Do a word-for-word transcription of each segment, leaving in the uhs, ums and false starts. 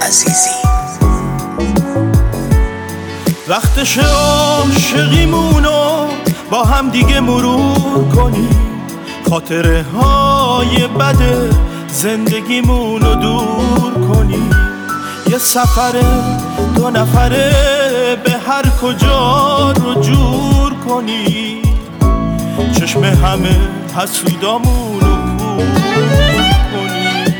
عزیزی. وقتش عاشقیمونو با هم دیگه مرور کنیم، خاطره های بد زندگیمونو دور کنیم. یه سفره دو نفره به هر کجا رو جور کنیم، چشم همه حسودامونو کور کنیم.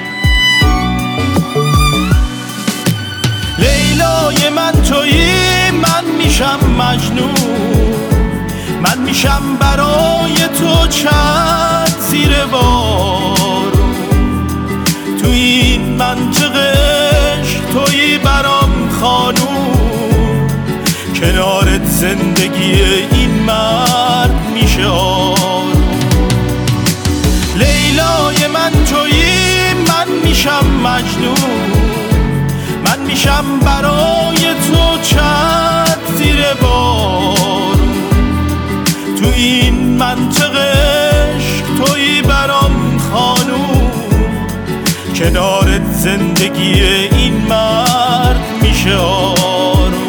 لیلای من تویی، من میشم مجنون، من میشم برای تو چند زیر بارون. تو این منطقش تویی برام خانون، کنارت زندگی این مرد میشه آروم. لیلای من تویی، من میشم مجنون، من میشم برای تو چند زیر بارون. تو این منطقش تویی برام خانون، کنارت زندگی این مرد میشه آروم.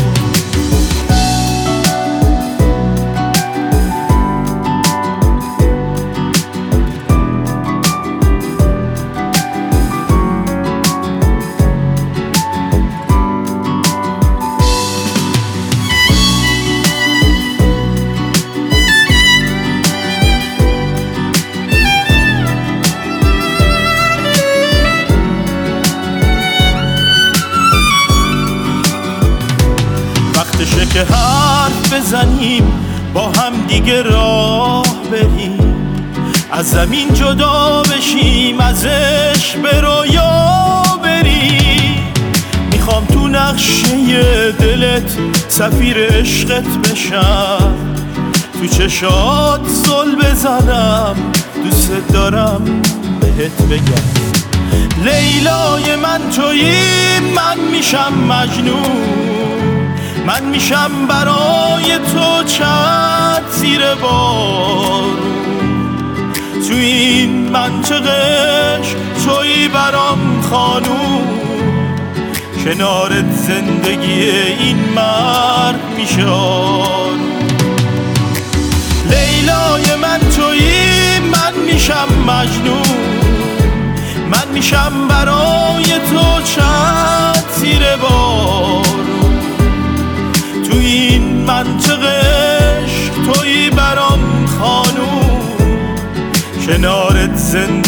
وقتشه که حرف بزنیم، با هم دیگه راه بریم، از زمین جدا بشیم، ازش به رویا بریم. میخوام تو نقشه دلت سفیر عشقت بشم، تو چشات زل بزنم، دوست دارم بهت بگم. لیلای من تویی، من میشم مجنون، من میشم برای تو چند زیر بارون. تو این منطقش تویی برام خانون، کنارت زندگی این مرد میشه آروم. لیلای من تویی، من میشم مجنون، من میشم برای تو چند زیر بارون. تو این منطقش تویی برام خانون، کنارت زندگی